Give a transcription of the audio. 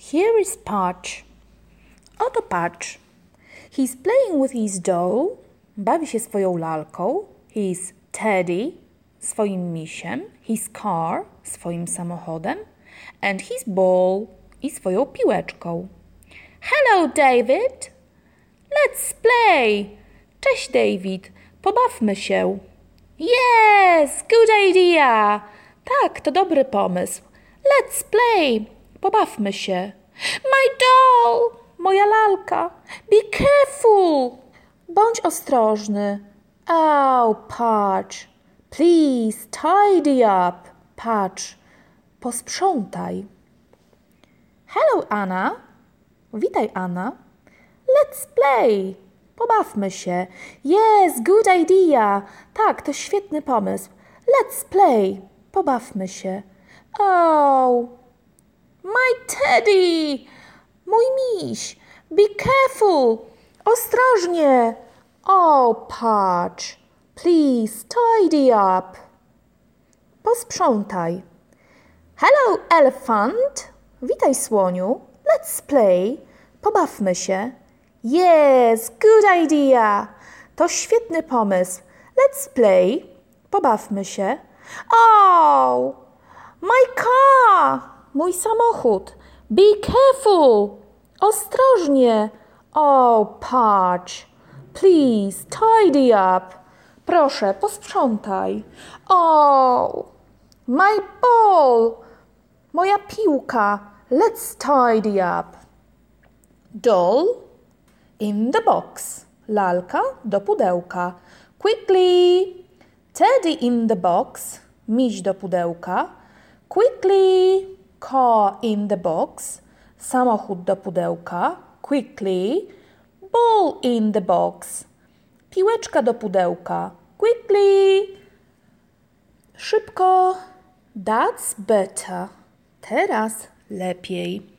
Here is Patch. Oto Patch. He's playing with his doll. Bawi się swoją lalką. His Teddy, swoim misiem. His car, swoim samochodem. And his ball, i swoją piłeczką. Hello, David. Let's play. Cześć, David. Pobawmy się. Yes, good idea. Tak, to dobry pomysł. Let's play. Pobawmy się. My doll. Moja lalka. Be careful. Bądź ostrożny. Oh, Patch. Please tidy up. Patch. Posprzątaj. Hello, Anna. Witaj, Anna. Let's play. Pobawmy się. Yes, good idea. Tak, to świetny pomysł. Let's play. Pobawmy się. Oh, my Teddy. Mój miś. Be careful. Ostrożnie. Oh, Patch. Please tidy up. Posprzątaj. Hello, elephant. Witaj, słoniu. Let's play. Pobawmy się. Yes, good idea. To świetny pomysł. Let's play. Pobawmy się. Oh, my car. Mój samochód. Be careful. Ostrożnie. Oh, Patch. Please tidy up. Proszę, posprzątaj. Oh, my ball. Moja piłka. Let's tidy up. Doll in the box. Lalka do pudełka. Quickly. Teddy in the box. Miś do pudełka. Quickly. Car in the box. Samochód do pudełka. Quickly. Ball in the box. Piłeczka do pudełka. Quickly. Szybko. That's better. Teraz lepiej.